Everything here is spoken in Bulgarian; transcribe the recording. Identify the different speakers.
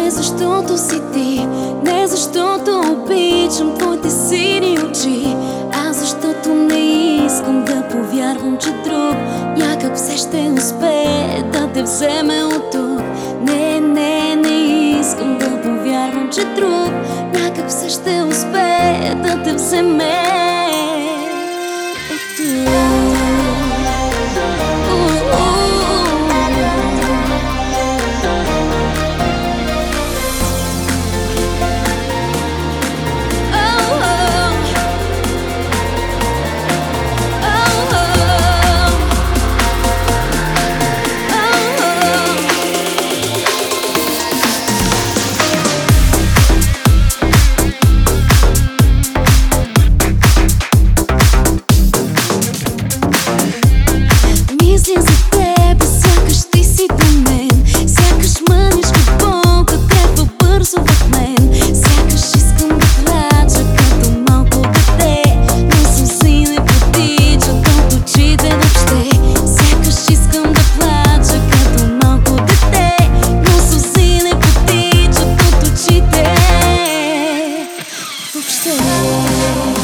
Speaker 1: Не защото си ти, не защото обичам твоите сини очи, а защото не искам да повярвам, че друг някак все ще успее да те вземе от тук. Не искам да повярвам, че друг някак все ще успее да те вземе от тук. Мисля за теб, сякаш ти си до мен, сякаш мъничка болка трепва бързо в мен. Сякаш искам да плача като малко дете, но сълзи не потичат от очите въобще. Сякаш искам да плача като малко дете, но сълзи не потичат от очите въобще.